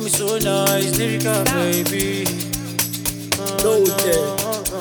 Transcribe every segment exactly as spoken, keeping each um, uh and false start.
me so nice, lyrical baby. No there.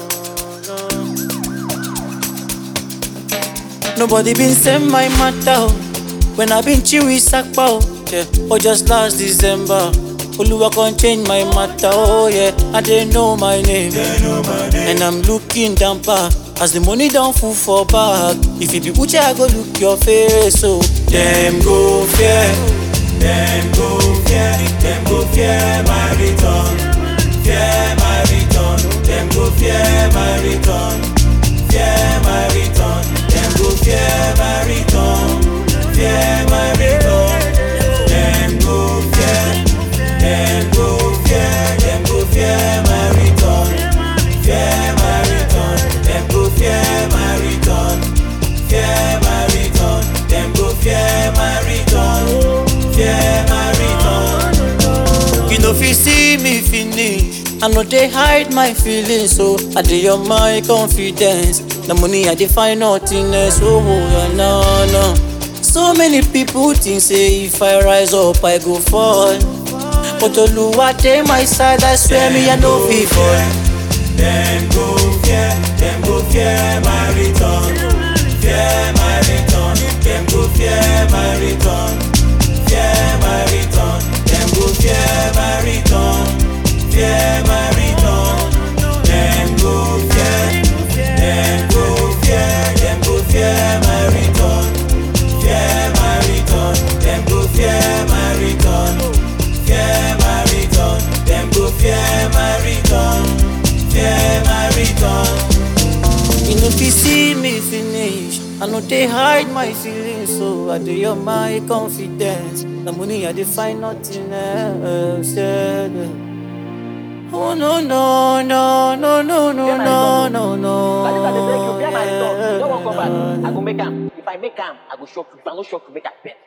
Nobody been send my matter when I been chill with Sakpao, yeah. Or just last December, Oluwa can change my matter, oh yeah. And they know my name, They know my name. and I'm looking down back as the money don't full for bag. If it be Uche, I go look your face, so them go fear, Them go fear, them go fear my return. Fear my return. Them go fear my return. Fear my return. Them go fear my return. Fear my return. Them go fear. Them go fear. Them go fear my return. Fear my return. Them go fear my return. Fear my return. Them go fear my return. Fear my return. you know if you see me finish, I know they hide my feelings, so I dey on my confidence. The money I define nothing else, oh yeah, no, no. So many people think say if I rise up I go fall, but Oluwa take my side, I swear me I no fit fall. Them go fear, them go fear my return. Fear my return. Them go fear my return. Fear my return. Them go fear my return. Fear my return. Them go fear. Them go fear. Them go fear my return. Fear my return. Them go fear my return. Fear my return. Them go fear my return. Fear my return. You know if you see me finish, I know they hide my feelings, so I dey on my confidence. The money I define nothing else, yeah, yeah. Oh no no no no no no no no no. But if I dey beg you, fear my return. yeah, Don't want come back. no, I no. go make am. If I make am, I go shock you. If I no shock you, make am bet.